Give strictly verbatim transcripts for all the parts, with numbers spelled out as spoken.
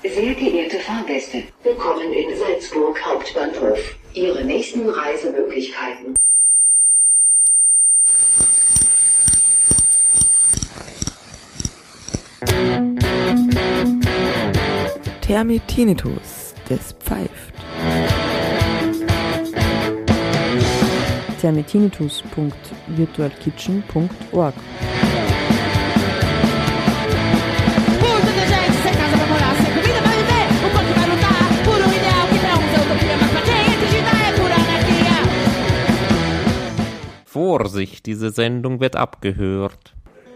Sehr geehrte Fahrgäste, willkommen in Salzburg Hauptbahnhof. Ihre nächsten Reisemöglichkeiten. Thermitinitus, das pfeift. thermitinitus punkt virtualkitchen punkt org Vorsicht, diese Sendung wird abgehört.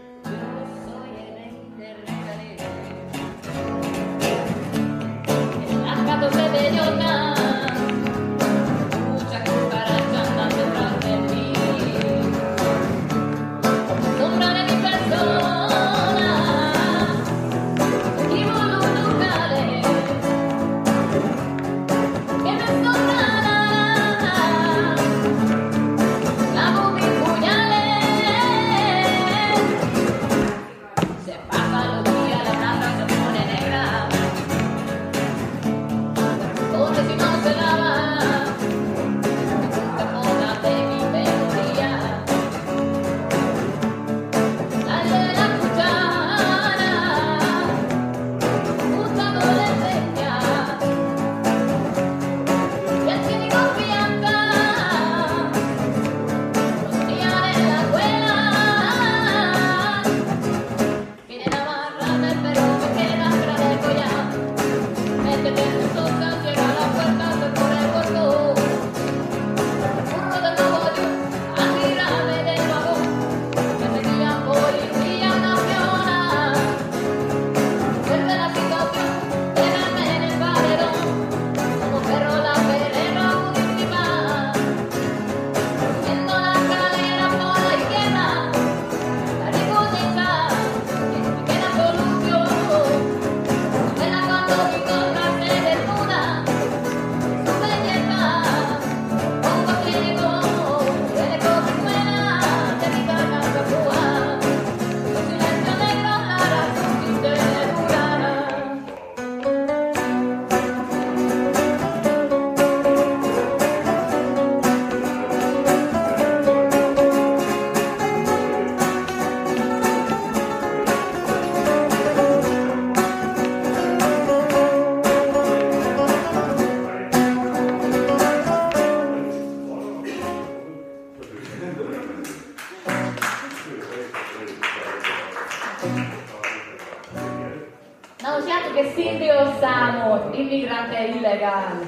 Non siate che Silvio siamo, immigrante illegale.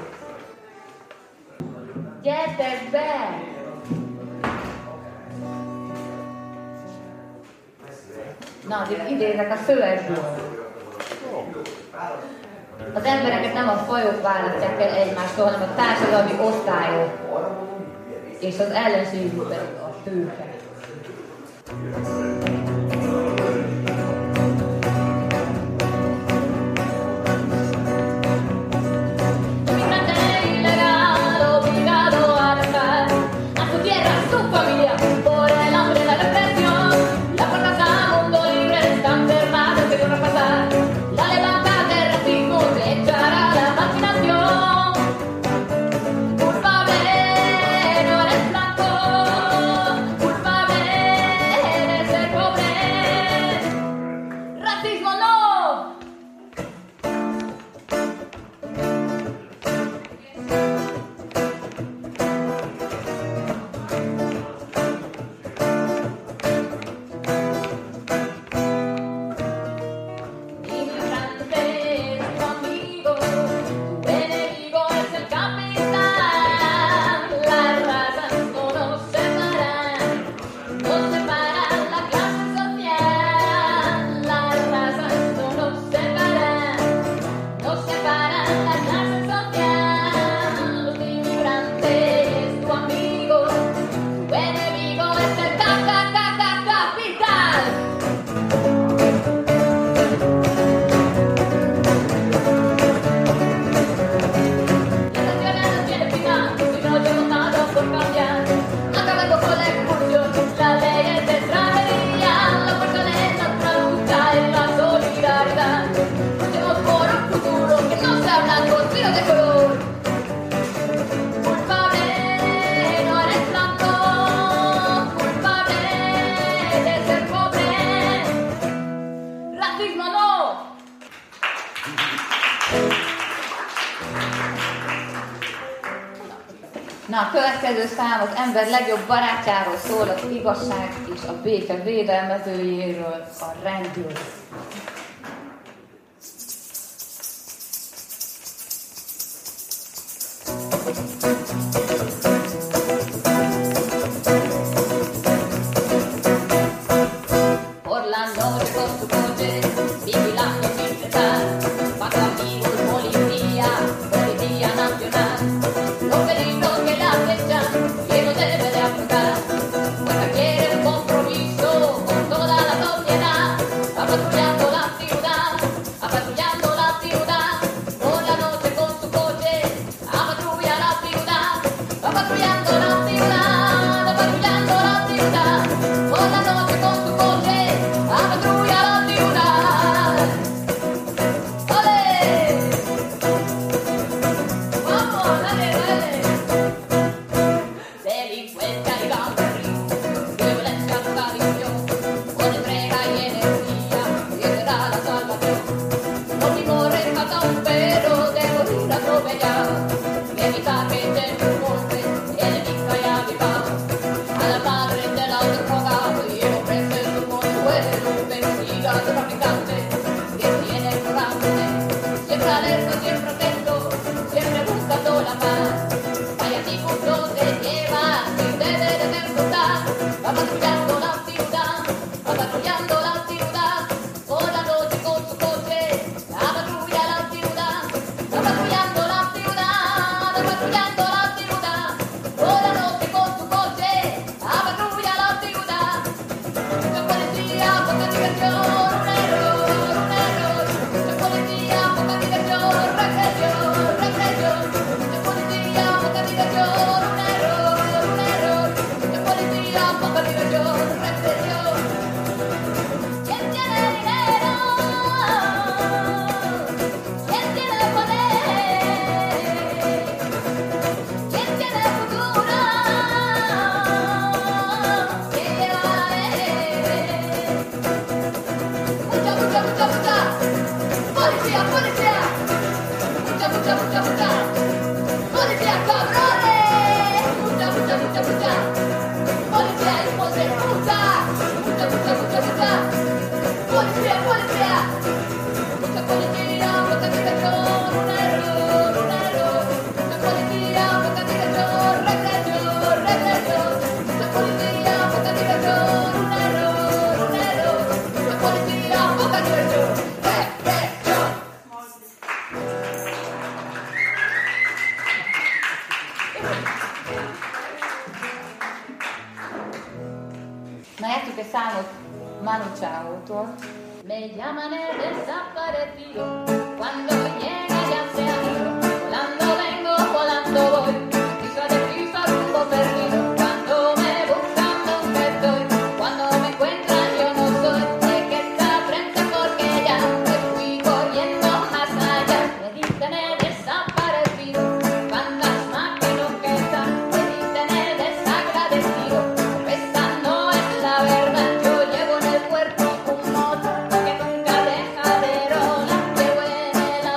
Siete bene. No, idézek a szövegből. Az embereket nem a fajok választják el egymástól, hanem a társadalmi osztályok. És az ellenségük pedig a tőke. Culpable de ser pobre. Na, a következő szám az ember legjobb barátjáról szól, az igazság és a béke védelmezőjéről, a rendről. Por la noche con su coche, vigilando sin cesar, bajo amigos, policía, policía nacional. Los peligros que la acechan, que no debe de afrontar, pues requiere un compromiso con toda la sociedad. Va patrullando la ciudad, va patrullando la ciudad, por la noche con su coche, a patrulla la ciudad, va patrullando la ciudad, va patrullando la ciudad, por la noche con su coche, a patrulla la ciudad. ¡Ole! ¡Vamos, dale, dale! Delincuencia y gamberrío, violencia, tradición, con entrega y energía, y será la salvación. No mismo rescata un perro de morir atropellado, que mi gente en su monte, en Vizcaya y Bilbao. A la madre del autodrogado y el ofrece su consuelo, bendiga a su traficante, que tiene ignorante, siempre alerta, siempre atento, siempre buscando la paz. Vaya tipo no se lleva, si debe de ser total, va patrullando la ciudad, va patrullando la ciudad, por la noche con su coche, la patrulla la ciudad, va patrullando la ciudad, va patrullando la ciudad, por la noche con su coche, la patrulla la ciudad. La policía, poca diversión, un error, un error. La policía, poca diversión, represión, represión. La policía, poca diversión, un error, un error. La policía, poca diversión, represión. ¿Quién tiene dinero? ¿Quién tiene poder? ¿Quién tiene futuro? ¿Quién lleva la ley? Mucha, mucha, mucha, mucha. Policía, policía. Mucha, mucha, mucha, mucha. Policía, cabrones. Mucha, mucha, mucha, mucha. Policía, hijos de puta. Mucha, mucha, mucha, mucha. Policía, policía. Mucha policía, poca diversión, un error, un error. Mucha policía, poca diversión, represión, represión. Mucha policía, poca diversión, un error, un error. Mucha policía, poca diversión, represión. Na játsszuk egy számot Manu Chao-tól. Me llaman el desaparecido, cuando llega ya se ha ido. Volando vengo, volando voy, deprisa, deprisa, rumbo perdido. Cuando me buscan, donde estoy, cuando me encuentran yo no soy de que está frente porque ya me fui corriendo más allá. Me dicen el desaparecido, fantasma que no queda, me dicen el desagradecido, esa no es la verdad. Yo llevo en el cuerpo un motor que nunca deja de rolar, llevo en el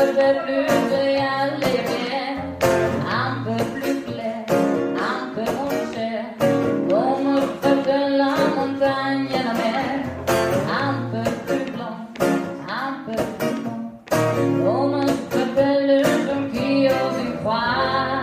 peu plus réel et bien, un peu plus clair, un peu moins cher, comme le feu de la montagne et la mer, un peu plus blanc, un peu plus long, comme le feu de l'eau qui ose y croire.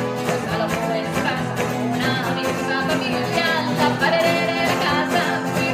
Familia, la pared de la casa,